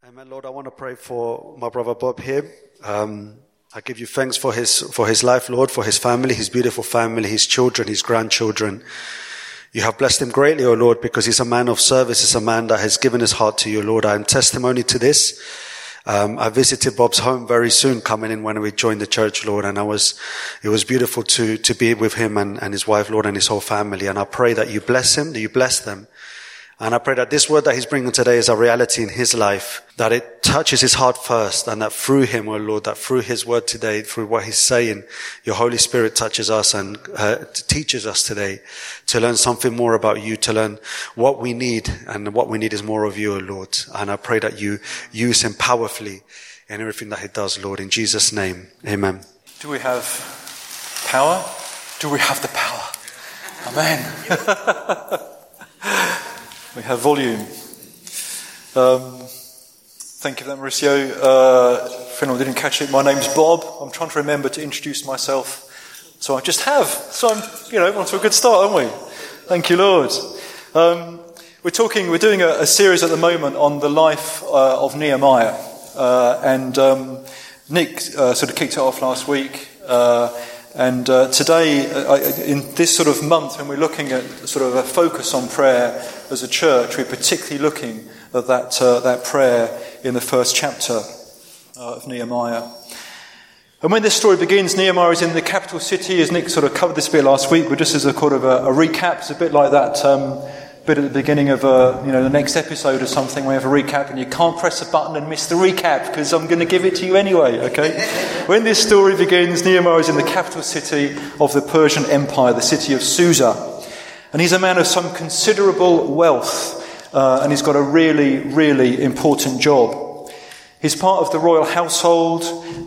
Amen. Lord, I want to pray for my brother Bob here. I give you thanks for his life, Lord, for his family, his beautiful family, his children, his grandchildren. You have blessed him greatly, O Lord, because he's a man of service. He's a man that has given his heart to you, Lord. I am testimony to this. I visited Bob's home very soon, coming in when we joined the church, Lord, and it was beautiful to be with him and his wife, Lord, and his whole family. And I pray that you bless him, that you bless them. And I pray that this word that he's bringing today is a reality in his life, that it touches his heart first, and that through him, oh Lord, that through his word today, through what he's saying, your Holy Spirit touches us and teaches us today to learn something more about you, to learn what we need, and what we need is more of you, oh Lord. And I pray that you use him powerfully in everything that he does, Lord, in Jesus' name. Amen. Do we have power? Do we have the power? Amen. We have volume. Thank you for that, Mauricio. If anyone didn't catch it, my name's Bob. I'm trying to remember to introduce myself. So I just have. So I'm, on to a good start, aren't we? Thank you, Lord. We're doing a series at the moment on the life of Nehemiah. And Nick sort of kicked it off last week. And today, in this sort of month, when we're looking at sort of a focus on prayer as a church, we're particularly looking at that prayer in the first chapter of Nehemiah. And when this story begins, Nehemiah is in the capital city, as Nick sort of covered this bit last week, but just as a kind of a recap, it's a bit like that bit at the beginning of the next episode or something, we have a recap and you can't press a button and miss the recap because I'm going to give it to you anyway, okay? When this story begins, Nehemiah is in the capital city of the Persian Empire, the city of Susa. And he's a man of some considerable wealth, and he's got a really, really important job. He's part of the royal household.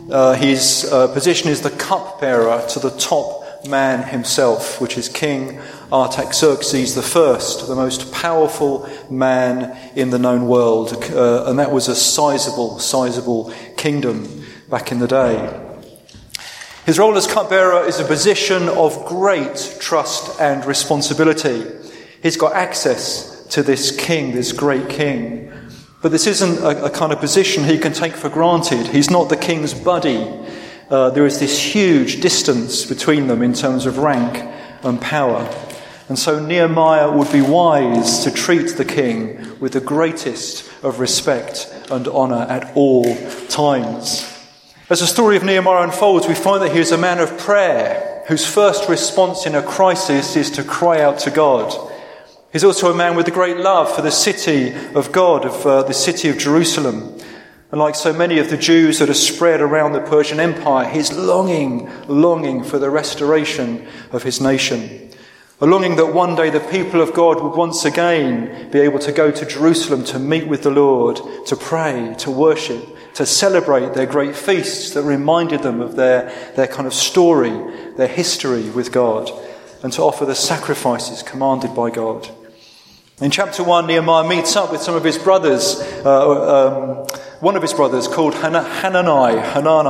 His position is the cupbearer to the top man himself, which is King Artaxerxes I, the most powerful man in the known world, and that was a sizable kingdom back in the day. His role as cupbearer is a position of great trust and responsibility. He's got access to this king, this great king, but this isn't a kind of position he can take for granted. He's not the king's buddy. There is this huge distance between them in terms of rank and power. And so Nehemiah would be wise to treat the king with the greatest of respect and honour at all times. As the story of Nehemiah unfolds, we find that he is a man of prayer, whose first response in a crisis is to cry out to God. He's also a man with a great love for the city of God, of the city of Jerusalem. And like so many of the Jews that are spread around the Persian Empire, he's longing for the restoration of his nation. A longing that one day the people of God would once again be able to go to Jerusalem to meet with the Lord, to pray, to worship, to celebrate their great feasts that reminded them of their kind of story, their history with God, and to offer the sacrifices commanded by God. In chapter 1, Nehemiah meets up with some of his brothers, one of his brothers called Hanani,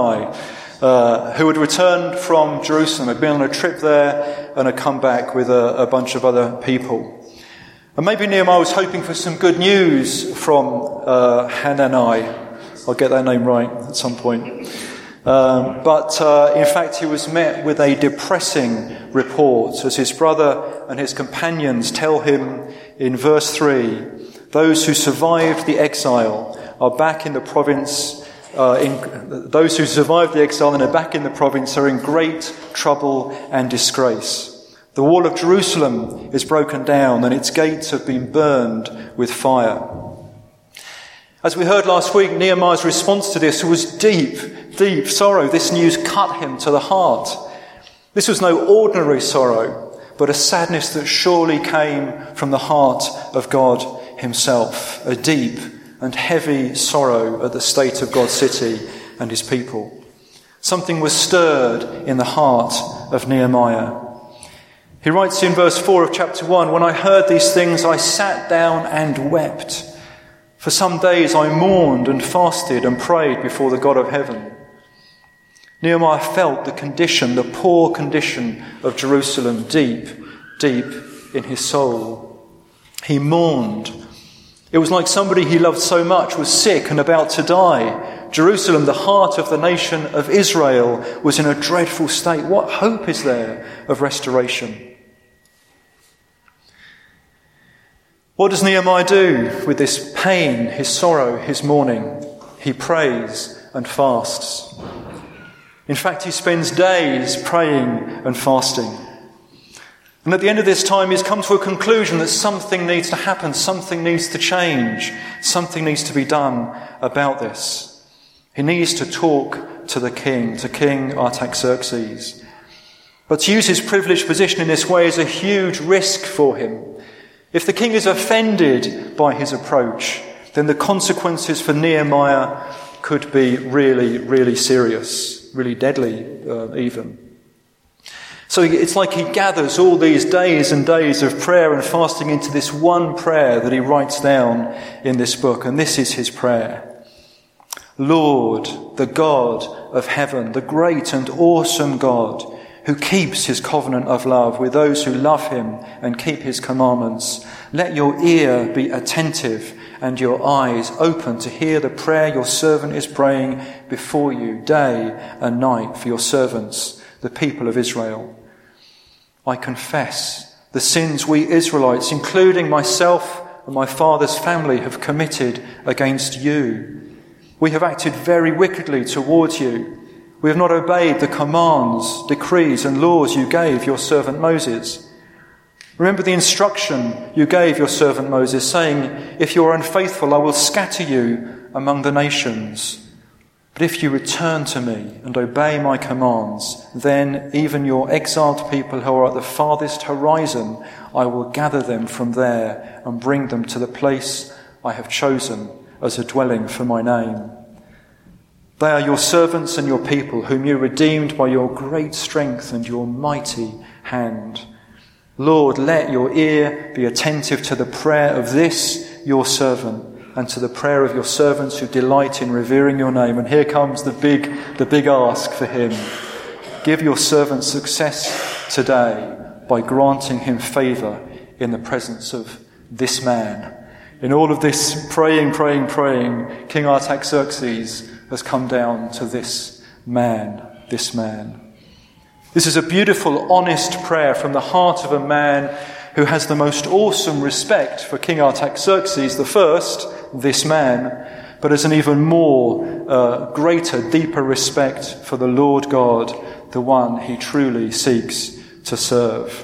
who had returned from Jerusalem, had been on a trip there and had come back with a bunch of other people. And maybe Nehemiah was hoping for some good news from Hanani. I'll get that name right at some point. But in fact, he was met with a depressing report as his brother and his companions tell him in verse 3, those who survived the exile are back in the province. Those who survived the exile and are back in the province are in great trouble and disgrace. The wall of Jerusalem is broken down and its gates have been burned with fire. As we heard last week, Nehemiah's response to this was deep sorrow. This news cut him to the heart. This was no ordinary sorrow, but a sadness that surely came from the heart of God himself, a deep and heavy sorrow at the state of God's city and his people. Something was stirred in the heart of Nehemiah. He writes in verse 4 of chapter 1, when I heard these things, I sat down and wept. For some days I mourned and fasted and prayed before the God of heaven. Nehemiah felt the poor condition of Jerusalem deep in his soul. He mourned. It was like somebody he loved so much was sick and about to die. Jerusalem, the heart of the nation of Israel, was in a dreadful state. What hope is there of restoration? What does Nehemiah do with this pain, his sorrow, his mourning? He prays and fasts. In fact, he spends days praying and fasting. And at the end of this time, he's come to a conclusion that something needs to happen, something needs to change, something needs to be done about this. He needs to talk to the king, to King Artaxerxes. But to use his privileged position in this way is a huge risk for him. If the king is offended by his approach, then the consequences for Nehemiah could be really, really serious, really deadly even. So it's like he gathers all these days and days of prayer and fasting into this one prayer that he writes down in this book. And this is his prayer. Lord, the God of heaven, the great and awesome God, who keeps his covenant of love with those who love him and keep his commandments, let your ear be attentive and your eyes open to hear the prayer your servant is praying before you day and night for your servants, the people of Israel. I confess the sins we Israelites, including myself and my father's family, have committed against you. We have acted very wickedly towards you. We have not obeyed the commands, decrees and laws you gave your servant Moses. Remember the instruction you gave your servant Moses, saying, if you are unfaithful, I will scatter you among the nations. But if you return to me and obey my commands, then even your exiled people who are at the farthest horizon, I will gather them from there and bring them to the place I have chosen as a dwelling for my name. They are your servants and your people, whom you redeemed by your great strength and your mighty hand. Lord, let your ear be attentive to the prayer of this, your servant, and to the prayer of your servants who delight in revering your name. And here comes the big ask for him. Give your servant success today by granting him favour in the presence of this man. In all of this praying, King Artaxerxes has come down to this man. This is a beautiful, honest prayer from the heart of a man who has the most awesome respect for King Artaxerxes the first, this man, but has an even more greater, deeper respect for the Lord God, the one he truly seeks to serve.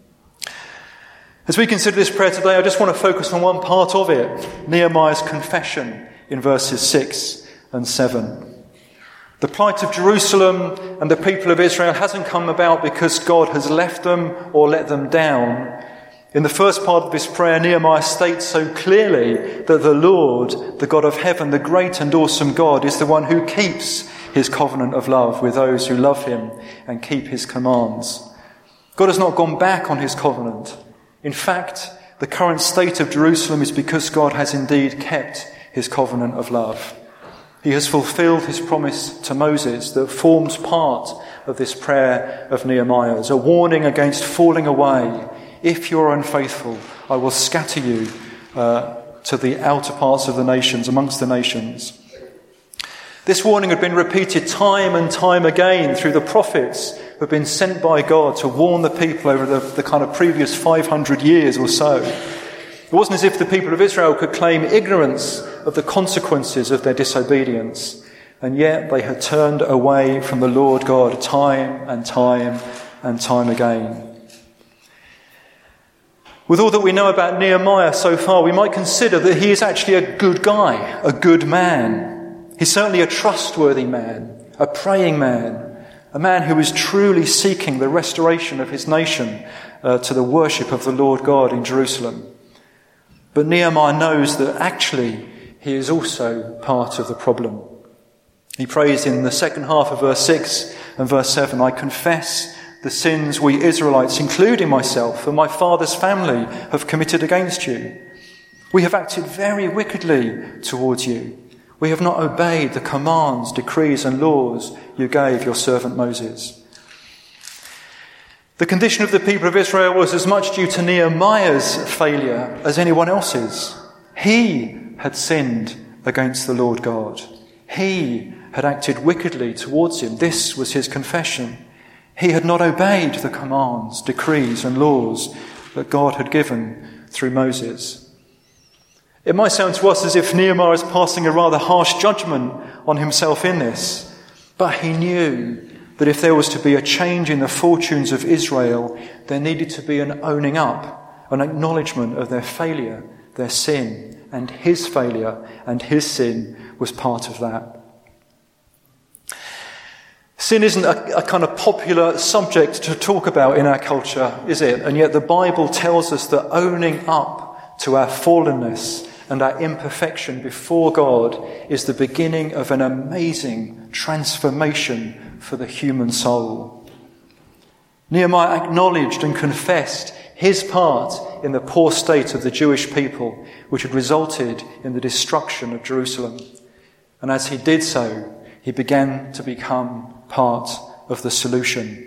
As we consider this prayer today, I just want to focus on one part of it, Nehemiah's confession in verses 6 and 7. The plight of Jerusalem and the people of Israel hasn't come about because God has left them or let them down. In the first part of this prayer, Nehemiah states so clearly that the Lord, the God of heaven, the great and awesome God, is the one who keeps his covenant of love with those who love him and keep his commands. God has not gone back on his covenant. In fact, the current state of Jerusalem is because God has indeed kept his covenant of love. He has fulfilled his promise to Moses that forms part of this prayer of Nehemiah's, a warning against falling away. If you are unfaithful, I will scatter you to the outer parts of the nations, amongst the nations. This warning had been repeated time and time again through the prophets who had been sent by God to warn the people over the kind of previous 500 years or so. It wasn't as if the people of Israel could claim ignorance of the consequences of their disobedience, and yet they had turned away from the Lord God time and time and time again. With all that we know about Nehemiah so far, we might consider that he is actually a good guy, a good man. He's certainly a trustworthy man, a praying man, a man who is truly seeking the restoration of his nation to the worship of the Lord God in Jerusalem. But Nehemiah knows that actually he is also part of the problem. He prays in the second half of verse 6 and verse 7, I confess the sins we Israelites, including myself and my father's family, have committed against you. We have acted very wickedly towards you. We have not obeyed the commands, decrees and laws you gave your servant Moses. The condition of the people of Israel was as much due to Nehemiah's failure as anyone else's. He had sinned against the Lord God. He had acted wickedly towards him. This was his confession. He had not obeyed the commands, decrees and laws that God had given through Moses. It might sound to us as if Nehemiah is passing a rather harsh judgment on himself in this, but he knew that if there was to be a change in the fortunes of Israel, there needed to be an owning up, an acknowledgement of their failure, their sin, and his failure and his sin was part of that. Sin isn't a kind of popular subject to talk about in our culture, is it? And yet the Bible tells us that owning up to our fallenness and our imperfection before God is the beginning of an amazing transformation for the human soul. Nehemiah acknowledged and confessed his part in the poor state of the Jewish people, which had resulted in the destruction of Jerusalem. And as he did so, he began to become part of the solution.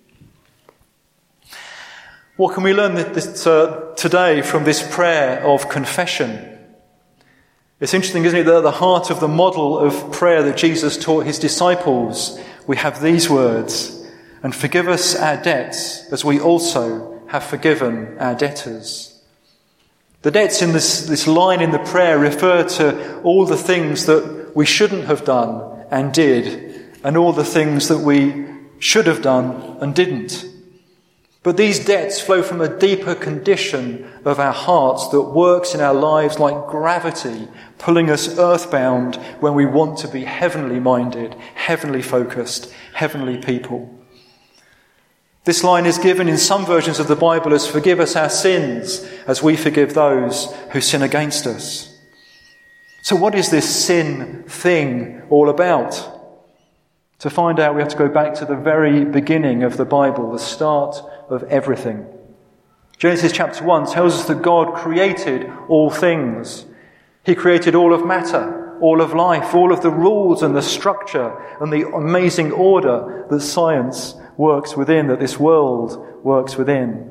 What can we learn today from this prayer of confession? It's interesting, isn't it, that at the heart of the model of prayer that Jesus taught his disciples, we have these words, "And forgive us our debts as we also have forgiven our debtors." The debts in this line in the prayer refer to all the things that we shouldn't have done and did, and all the things that we should have done and didn't. But these debts flow from a deeper condition of our hearts that works in our lives like gravity, pulling us earthbound when we want to be heavenly minded, heavenly focused, heavenly people. This line is given in some versions of the Bible as "Forgive us our sins as we forgive those who sin against us." So what is this sin thing all about? To find out, we have to go back to the very beginning of the Bible, the start of everything. Genesis chapter 1 tells us that God created all things. He created all of matter, all of life, all of the rules and the structure and the amazing order that science works within, that this world works within.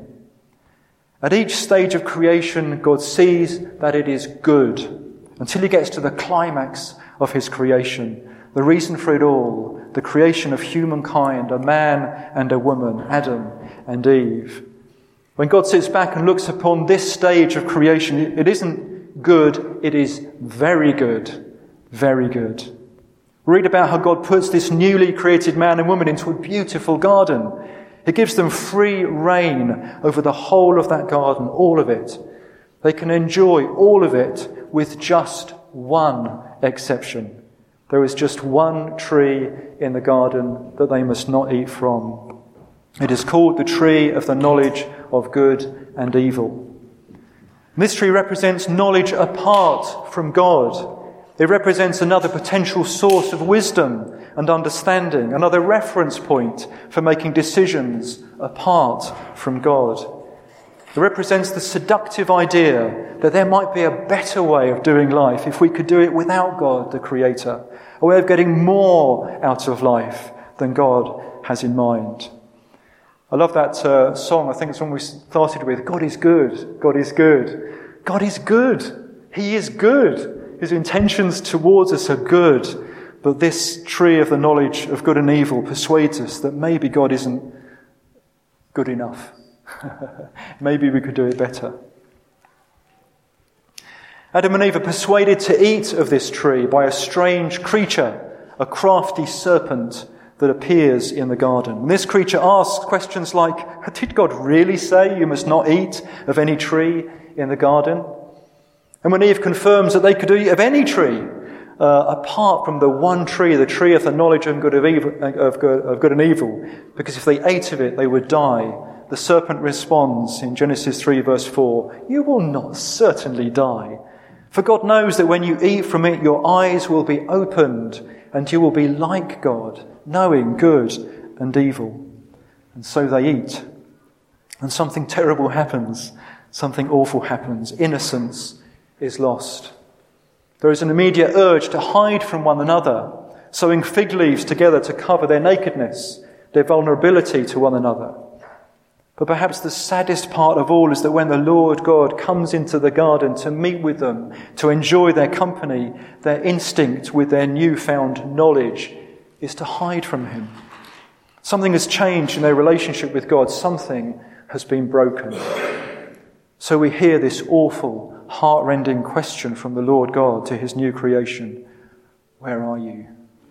At each stage of creation, God sees that it is good until he gets to the climax of his creation. The reason for it all, the creation of humankind, a man and a woman, Adam and Eve. When God sits back and looks upon this stage of creation, it isn't good, it is very good, very good. We read about how God puts this newly created man and woman into a beautiful garden. He gives them free rein over the whole of that garden, all of it. They can enjoy all of it with just one exception. There is just one tree in the garden that they must not eat from. It is called the tree of the knowledge of good and evil. This tree represents knowledge apart from God. It represents another potential source of wisdom and understanding, another reference point for making decisions apart from God. It represents the seductive idea that there might be a better way of doing life if we could do it without God, the Creator, a way of getting more out of life than God has in mind. I love that song. I think it's one we started with. God is good. God is good. God is good. He is good. His intentions towards us are good. But this tree of the knowledge of good and evil persuades us that maybe God isn't good enough. Maybe we could do it better. Adam and Eve are persuaded to eat of this tree by a strange creature, a serpent that appears in the garden. And this creature asks questions like, did God really say you must not eat of any tree in the garden? And when Eve confirms that they could eat of any tree, apart from the one tree, the tree of the knowledge of good and evil, because if they ate of it, they would die, the serpent responds in Genesis 3 verse 4, "You will not certainly die. For God knows that when you eat from it, your eyes will be opened, and you will be like God, knowing good and evil." And so they eat. And something terrible happens. Something awful happens. Innocence is lost. There is an immediate urge to hide from one another, sewing fig leaves together to cover their nakedness, their vulnerability to one another. But perhaps the saddest part of all is that when the Lord God comes into the garden to meet with them, to enjoy their company, their instinct with their newfound knowledge is to hide from him. Something has changed in their relationship with God. Something has been broken. So we hear this awful, heart-rending question from the Lord God to his new creation. Where are you?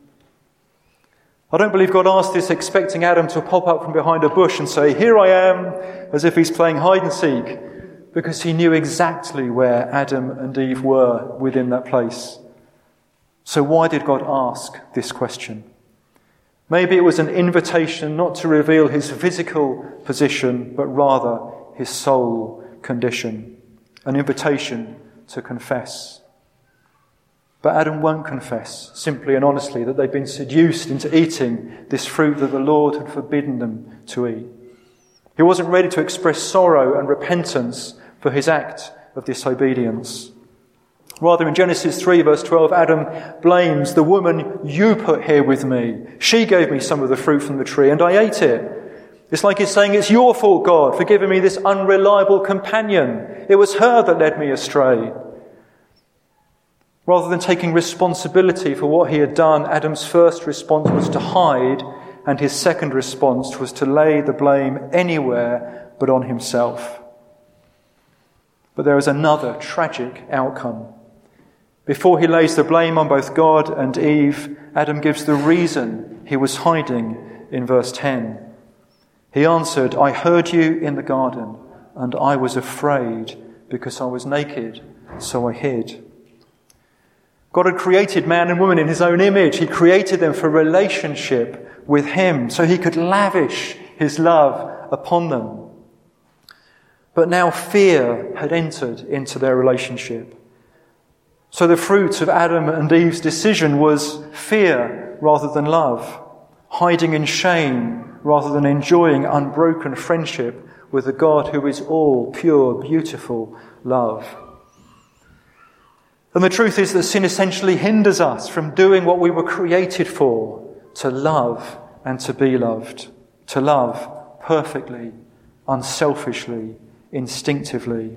I don't believe God asked this expecting Adam to pop up from behind a bush and say, here I am, as if he's playing hide and seek, because he knew exactly where Adam and Eve were within that place. So why did God ask this question? Maybe it was an invitation not to reveal his physical position, but rather his soul condition. An invitation to confess. But Adam won't confess, simply and honestly, that they've been seduced into eating this fruit that the Lord had forbidden them to eat. He wasn't ready to express sorrow and repentance for his act of disobedience. Rather, in Genesis 3, verse 12, Adam blames the woman you put here with me. She gave me some of the fruit from the tree and I ate it. It's like he's saying, it's your fault, God, for giving me this unreliable companion. It was her that led me astray. Rather than taking responsibility for what he had done, Adam's first response was to hide, and his second response was to lay the blame anywhere but on himself. But there is another tragic outcome. Before he lays the blame on both God and Eve, Adam gives the reason he was hiding in verse 10. He answered, I heard you in the garden, and I was afraid because I was naked, so I hid. God had created man and woman in his own image. He created them for relationship with him, so he could lavish his love upon them. But now fear had entered into their relationship. So the fruit of Adam and Eve's decision was fear rather than love, hiding in shame rather than enjoying unbroken friendship with a God who is all pure, beautiful love. And the truth is that sin essentially hinders us from doing what we were created for, to love and to be loved, to love perfectly, unselfishly, instinctively.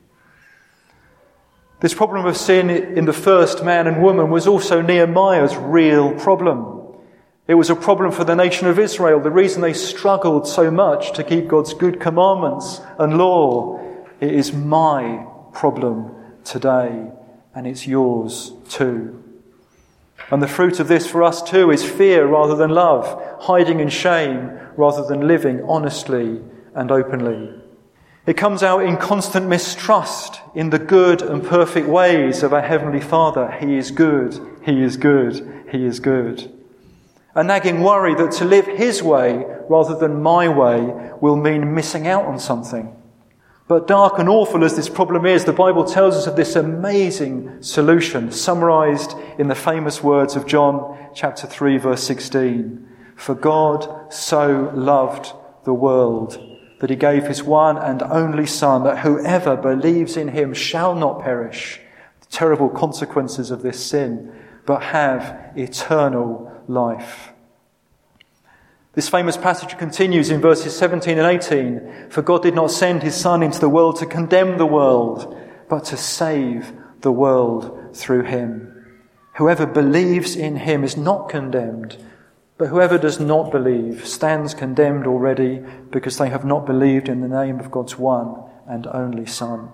This problem of sin in the first man and woman was also Nehemiah's real problem. It was a problem for the nation of Israel. The reason they struggled so much to keep God's good commandments and law, it is my problem today. And it's yours too. And the fruit of this for us too is fear rather than love, hiding in shame rather than living honestly and openly. It comes out in constant mistrust in the good and perfect ways of our Heavenly Father. He is good, He is good, He is good. A nagging worry that to live His way rather than my way will mean missing out on something. But dark and awful as this problem is, the Bible tells us of this amazing solution, summarized in the famous words of John chapter 3, verse 16. For God so loved the world that he gave his one and only Son, that whoever believes in him shall not perish, the terrible consequences of this sin, but have eternal life. This famous passage continues in verses 17 and 18. For God did not send his Son into the world to condemn the world, but to save the world through him. Whoever believes in him is not condemned, but whoever does not believe stands condemned already, because they have not believed in the name of God's one and only Son.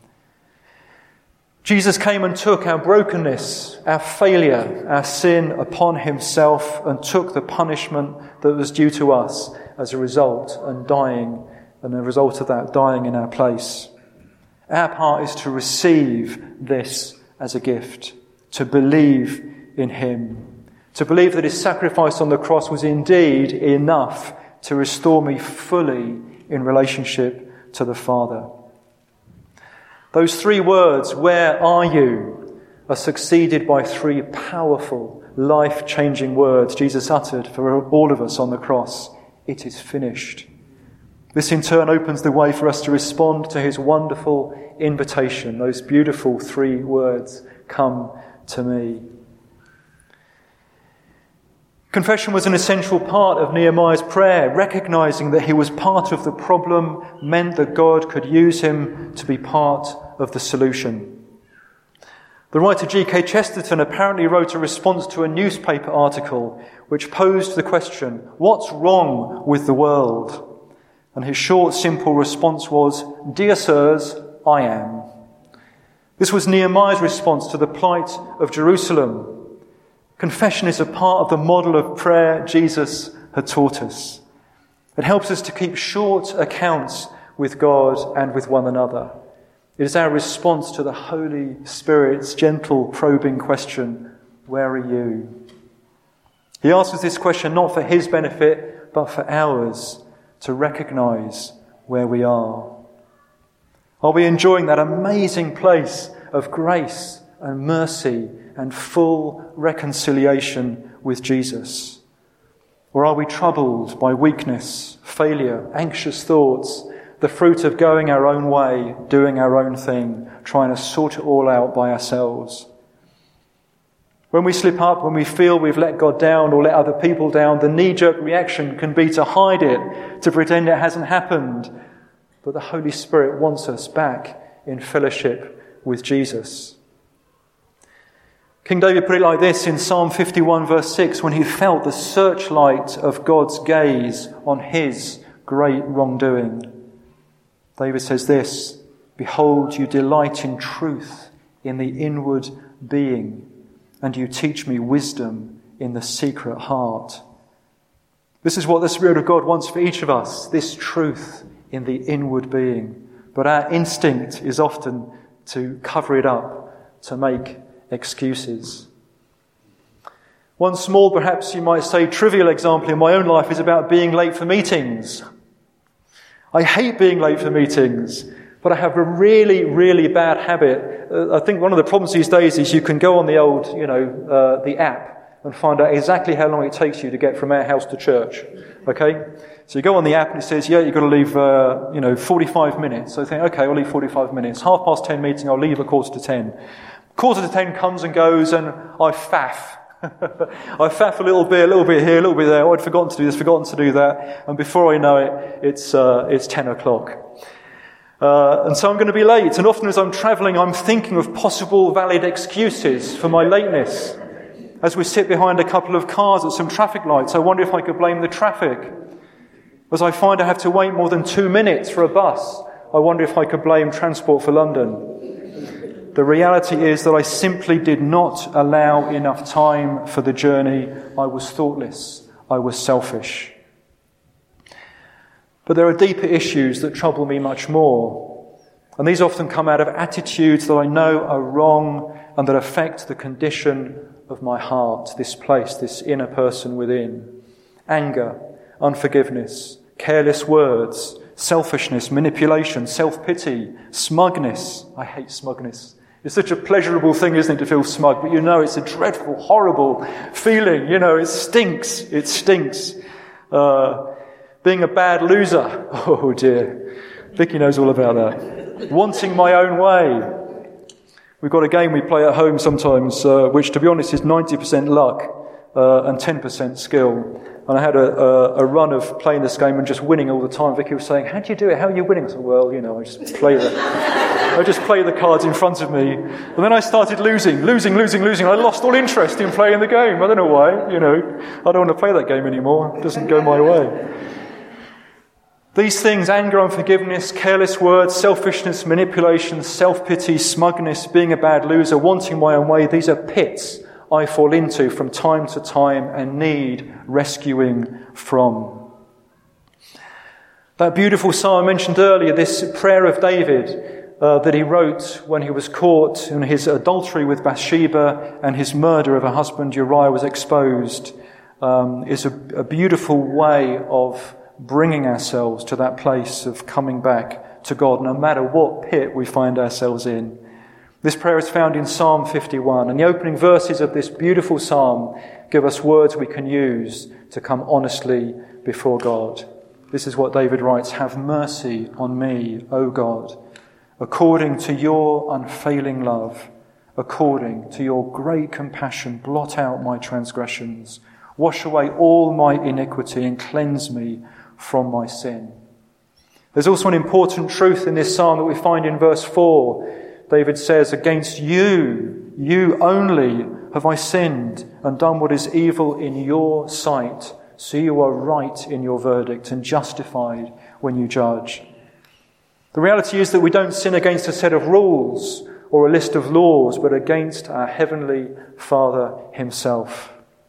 Jesus came and took our brokenness, our failure, our sin upon himself, and took the punishment that was due to us as a result, and a result of that, dying in our place. Our part is to receive this as a gift, to believe in him, to believe that his sacrifice on the cross was indeed enough to restore me fully in relationship to the Father. Those three words, where are you, are succeeded by three powerful, life-changing words Jesus uttered for all of us on the cross. It is finished. This in turn opens the way for us to respond to his wonderful invitation, those beautiful three words, come to me. Confession was an essential part of Nehemiah's prayer. Recognizing that he was part of the problem meant that God could use him to be part of the solution. The writer G.K. Chesterton apparently wrote a response to a newspaper article which posed the question, "What's wrong with the world?" And his short, simple response was, "Dear sirs, I am." This was Nehemiah's response to the plight of Jerusalem. Confession is a part of the model of prayer Jesus had taught us. It helps us to keep short accounts with God and with one another. It is our response to the Holy Spirit's gentle, probing question, "Where are you?" He asks us this question not for his benefit, but for ours, to recognize where we are. Are we enjoying that amazing place of grace and mercy and full reconciliation with Jesus? Or are we troubled by weakness, failure, anxious thoughts, the fruit of going our own way, doing our own thing, trying to sort it all out by ourselves? When we slip up, when we feel we've let God down or let other people down, the knee-jerk reaction can be to hide it, to pretend it hasn't happened. But the Holy Spirit wants us back in fellowship with Jesus. King David put it like this in Psalm 51 verse 6, when he felt the searchlight of God's gaze on his great wrongdoing. David says this, "Behold, you delight in truth in the inward being, and you teach me wisdom in the secret heart." This is what the Spirit of God wants for each of us, this truth in the inward being. But our instinct is often to cover it up, to make excuses. One small, perhaps you might say, trivial example in my own life is about being late for meetings. I hate being late for meetings, but I have a really, really bad habit. I think one of the problems these days is you can go on the old, the app and find out exactly how long it takes you to get from our house to church. Okay? So you go on the app and it says, you've got to leave, 45 minutes. So I think, okay, I'll leave 45 minutes. 10:30 meeting, I'll leave 9:45. 9:45 comes and goes and I faff. I faff a little bit here, a little bit there. Oh, I'd forgotten to do this, forgotten to do that. And before I know it, it's 10 o'clock. And so I'm going to be late. And often as I'm travelling, I'm thinking of possible valid excuses for my lateness. As we sit behind a couple of cars at some traffic lights, I wonder if I could blame the traffic. As I find I have to wait more than 2 minutes for a bus, I wonder if I could blame Transport for London. The reality is that I simply did not allow enough time for the journey. I was thoughtless. I was selfish. But there are deeper issues that trouble me much more. And these often come out of attitudes that I know are wrong and that affect the condition of my heart, this place, this inner person within. Anger, unforgiveness, careless words, selfishness, manipulation, self-pity, smugness. I hate smugness. It's such a pleasurable thing, isn't it, to feel smug? But it's a dreadful, horrible feeling. It stinks. It stinks. Being a bad loser. Oh dear. Vicky knows all about that. Wanting my own way. We've got a game we play at home sometimes, which to be honest is 90% luck and 10% skill. And I had a run of playing this game and just winning all the time. Vicky was saying, "How do you do it? How are you winning?" I said, "Well, I just play the cards in front of me." And then I started losing. I lost all interest in playing the game. I don't know why, I don't want to play that game anymore. It doesn't go my way. These things, anger, unforgiveness, careless words, selfishness, manipulation, self-pity, smugness, being a bad loser, wanting my own way, these are pits I fall into from time to time and need rescuing from. That beautiful psalm I mentioned earlier, this prayer of David that he wrote when he was caught in his adultery with Bathsheba and his murder of her husband Uriah was exposed, is a beautiful way of bringing ourselves to that place of coming back to God, no matter what pit we find ourselves in. This prayer is found in Psalm 51, and the opening verses of this beautiful psalm give us words we can use to come honestly before God. This is what David writes, "Have mercy on me, O God, according to your unfailing love, according to your great compassion, blot out my transgressions. Wash away all my iniquity and cleanse me from my sin. There's also an important truth in this psalm that we find in verse 4. David says, against you, you only have I sinned and done what is evil in your sight. So you are right in your verdict and justified when you judge. The reality is that we don't sin against a set of rules or a list of laws, but against our Heavenly Father himself.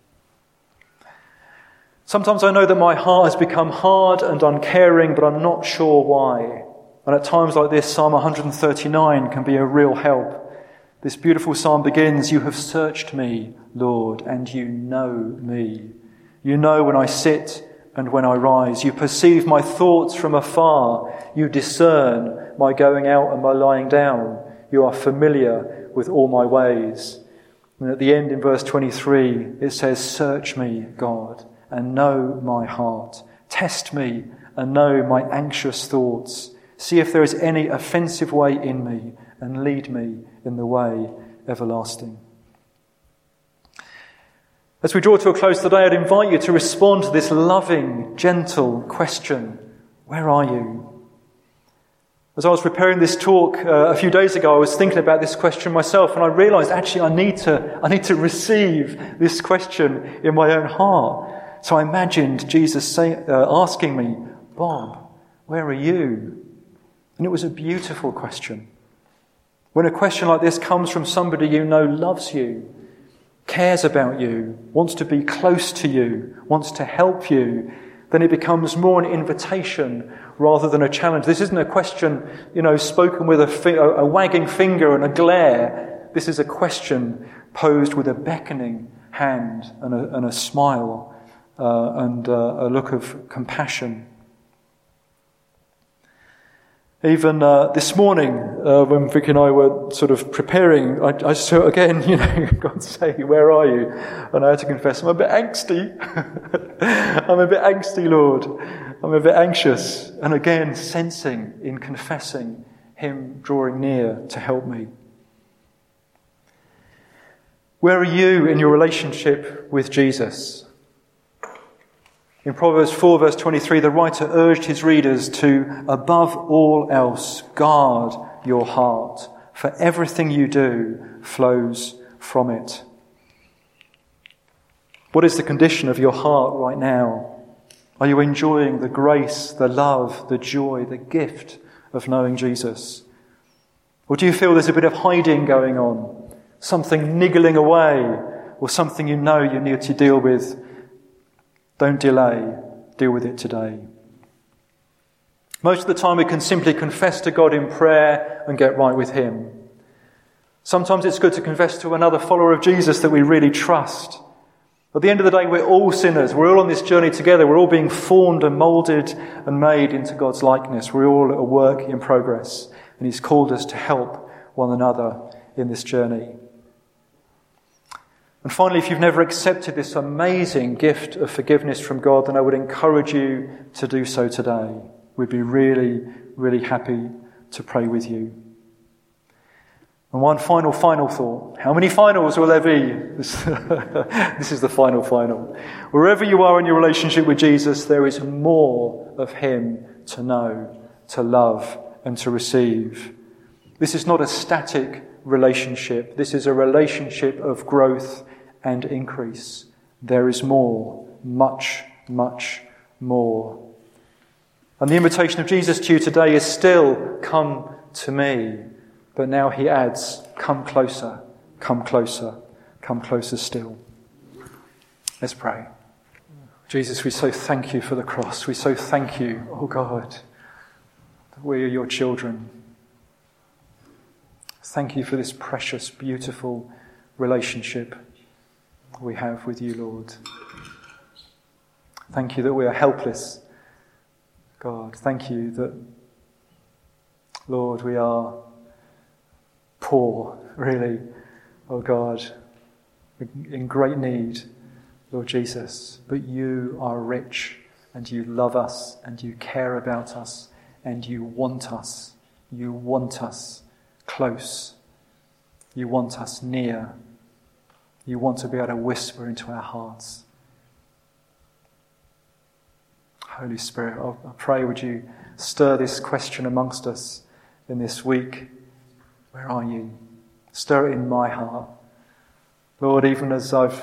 Sometimes I know that my heart has become hard and uncaring, but I'm not sure why. And at times like this, Psalm 139 can be a real help. This beautiful psalm begins, you have searched me, Lord, and you know me. You know when I sit and when I rise. You perceive my thoughts from afar. You discern my going out and my lying down. You are familiar with all my ways. And at the end in verse 23, it says, search me, God, and know my heart. Test me and know my anxious thoughts. See if there is any offensive way in me and lead me in the way everlasting. As we draw to a close today, I'd invite you to respond to this loving, gentle question. Where are you? As I was preparing this talk a few days ago, I was thinking about this question myself, and I realised actually I need to receive this question in my own heart. So I imagined Jesus asking me, Bob, where are you? And it was a beautiful question. When a question like this comes from somebody you know loves you, cares about you, wants to be close to you, wants to help you, then it becomes more an invitation rather than a challenge. This isn't a question, spoken with a wagging finger and a glare. This is a question posed with a beckoning hand and a smile and a look of compassion. Even this morning, when Vic and I were sort of preparing, I saw again, God say, where are you? And I had to confess, I'm a bit angsty. I'm a bit angsty, Lord. I'm a bit anxious. And again, sensing in confessing him drawing near to help me. Where are you in your relationship with Jesus? In Proverbs 4 verse 23, the writer urged his readers to, above all else, guard your heart, for everything you do flows from it. What is the condition of your heart right now? Are you enjoying the grace, the love, the joy, the gift of knowing Jesus? Or do you feel there's a bit of hiding going on, something niggling away, or something you know you need to deal with? Don't delay. Deal with it today. Most of the time we can simply confess to God in prayer and get right with him. Sometimes it's good to confess to another follower of Jesus that we really trust. At the end of the day, we're all sinners. We're all on this journey together. We're all being formed and moulded and made into God's likeness. We're all a work in progress. And he's called us to help one another in this journey. And finally, if you've never accepted this amazing gift of forgiveness from God, then I would encourage you to do so today. We'd be really, really happy to pray with you. And one final thought. How many finals will there be? This is the final. Wherever you are in your relationship with Jesus, there is more of him to know, to love, and to receive. This is not a static relationship. This is a relationship of growth and increase. There is more, much, much more. And the invitation of Jesus to you today is still, come to me. But now he adds, come closer, come closer, come closer still. Let's pray. Jesus, we so thank you for the cross. We so thank you, oh God, that we are your children. Thank you for this precious, beautiful relationship we have with you, Lord. Thank you that we are helpless. God, thank you that, Lord, we are poor, really, oh God, in great need, Lord Jesus. But you are rich, and you love us, and you care about us, and you want us. You want us close. You want us near. You want to be able to whisper into our hearts. Holy Spirit, I pray, would you stir this question amongst us in this week? Where are you? Stir it in my heart. Lord, even as I've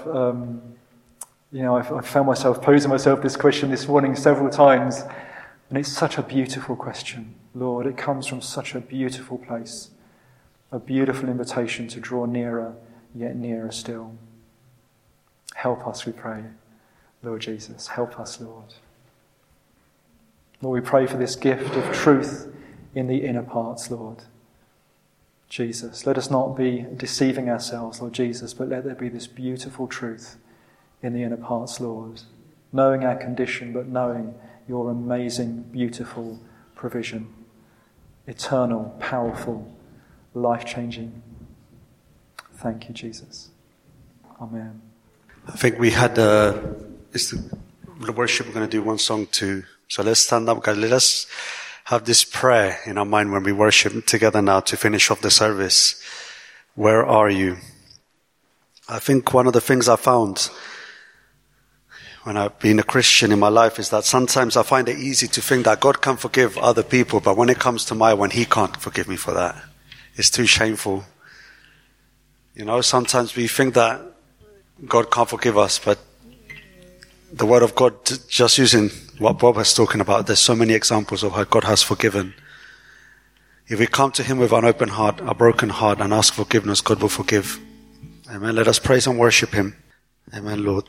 found myself posing myself this question this morning several times, and it's such a beautiful question. Lord, it comes from such a beautiful place, a beautiful invitation to draw nearer, yet nearer still. Help us, we pray, Lord Jesus. Help us, Lord. Lord, we pray for this gift of truth in the inner parts, Lord. Jesus, let us not be deceiving ourselves, Lord Jesus, but let there be this beautiful truth in the inner parts, Lord. Knowing our condition, but knowing your amazing, beautiful provision. Eternal, powerful, life-changing. Thank you, Jesus. Amen. I think we had the worship. We're going to do one song too. So let's stand up, guys. Let us have this prayer in our mind when we worship together now to finish off the service. Where are you? I think one of the things I found when I've been a Christian in my life is that sometimes I find it easy to think that God can forgive other people, but when it comes to my one, He can't forgive me for that. It's too shameful. Sometimes we think that God can't forgive us, but the Word of God, just using what Bob was talking about, there's so many examples of how God has forgiven. If we come to Him with an open heart, a broken heart, and ask forgiveness, God will forgive. Amen. Let us praise and worship Him. Amen, Lord.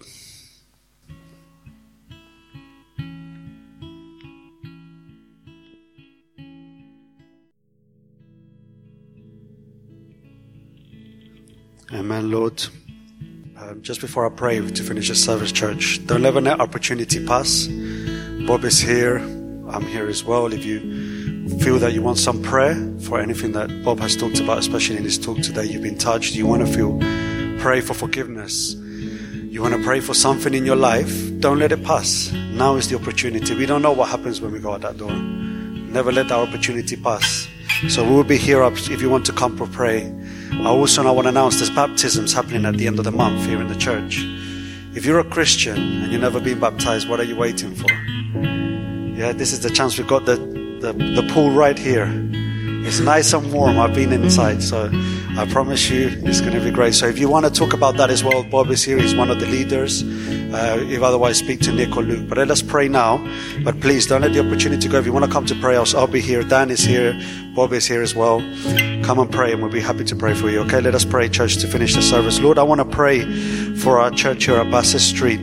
Amen, Lord. Just before I pray to finish the service, church, don't let an opportunity pass. Bob is here. I'm here as well. If you feel that you want some prayer for anything that Bob has talked about, especially in his talk today, you've been touched, you want to pray for forgiveness, you want to pray for something in your life, don't let it pass. Now is the opportunity. We don't know what happens when we go out that door. Never let that opportunity pass. So we will be here up if you want to come for pray. I want to announce there's baptisms happening at the end of the month here in the church. If you're a Christian and you've never been baptized, what are you waiting for? Yeah, this is the chance. We've got the pool right here. It's nice and warm. I've been inside, so I promise you it's going to be great. So if you want to talk about that as well, Bob is here. He's one of the leaders. If otherwise, speak to Nick or Luke. But let us pray now. But please don't let the opportunity go. If you want to come to pray, I'll be here. Dan is here. Bob is here as well. Come and pray, and we'll be happy to pray for you. Okay, let us pray, church, to finish the service. Lord, I want to pray for our church here at Bassett Street.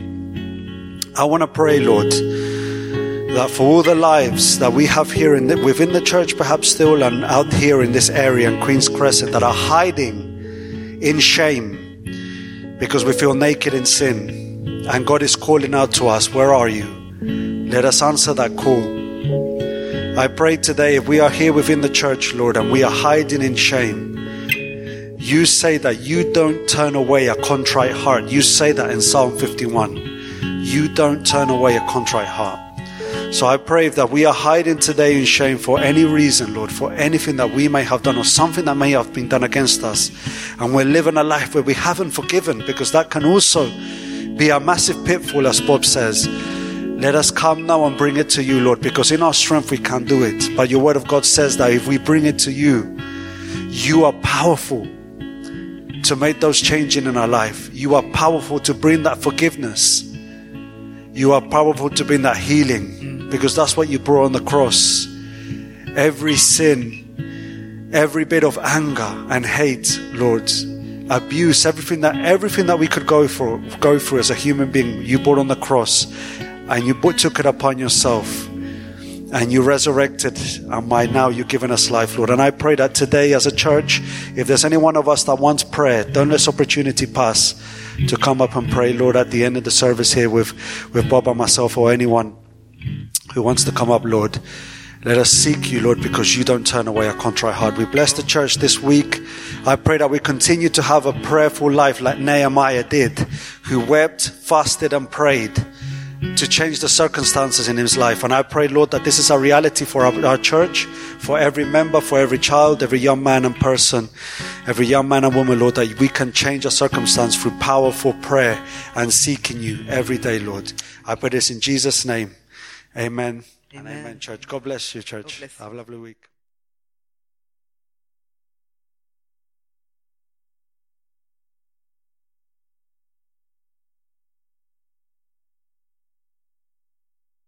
I want to pray, Lord, that for all the lives that we have here within the church, perhaps still, and out here in this area in Queen's Crescent, that are hiding in shame because we feel naked in sin, and God is calling out to us, where are you? Let us answer that call. I pray today, if we are here within the church, Lord, and we are hiding in shame, you say that you don't turn away a contrite heart. You say that in Psalm 51. You don't turn away a contrite heart. So I pray that we are hiding today in shame for any reason, Lord, for anything that we may have done or something that may have been done against us. And we're living a life where we haven't forgiven, because that can also be a massive pitfall, as Bob says. Let us come now and bring it to you, Lord, because in our strength we can't do it. But your word of God says that if we bring it to you, you are powerful to make those changes in our life. You are powerful to bring that forgiveness. You are powerful to bring that healing, because that's what you brought on the cross. Every sin, every bit of anger and hate, Lord, abuse, everything that we could go through as a human being, you brought on the cross, and you took it upon yourself, and you resurrected, and by now you've given us life, Lord. And I pray that today as a church, if there's any one of us that wants prayer, don't let this opportunity pass to come up and pray, Lord, at the end of the service here with Bob and myself, or anyone who wants to come up, Lord. Let us seek you, Lord, because you don't turn away a contrite heart. We bless the church this week. I pray that we continue to have a prayerful life like Nehemiah did, who wept, fasted and prayed to change the circumstances in his life. And I pray, Lord, that this is a reality for our church, for every member, for every child, every young man and person, every young man and woman, Lord, that we can change a circumstance through powerful prayer and seeking you every day, Lord. I pray this in Jesus' name. Amen. And Amen. amen, church. God bless you, church. God bless you. Have a lovely week.